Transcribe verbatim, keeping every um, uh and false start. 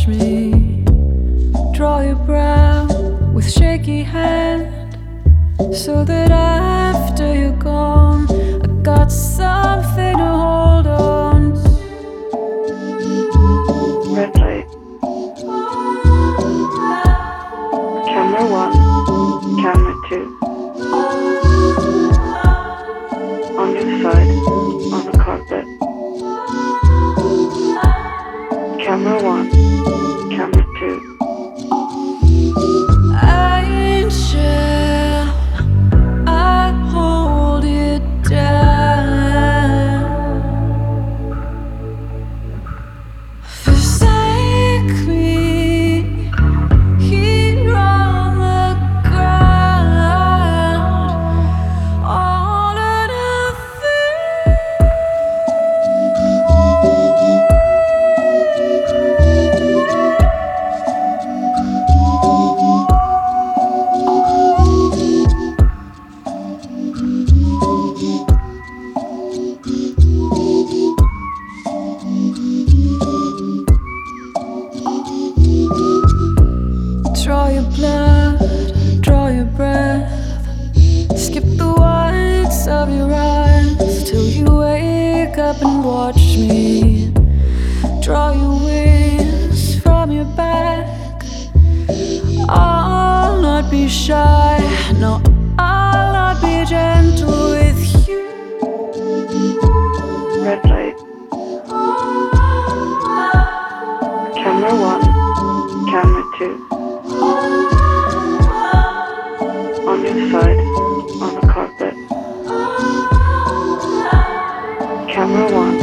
watch me draw your brow with shaky hand, so that after you're gone, I got something to hold on to. Red light. Camera one, camera two. On your side, on the carpet. Camera one, camera two. Angel, I hold it down. Forsake me here on the ground, all of Draw your blood, draw your breath, skip the whites of your eyes till you wake up and watch me. Draw your wings from your back. I'll not be shy, no, I'll not be gentle with you. Red light. Camera one, camera two. On your side, on the carpet. Camera one,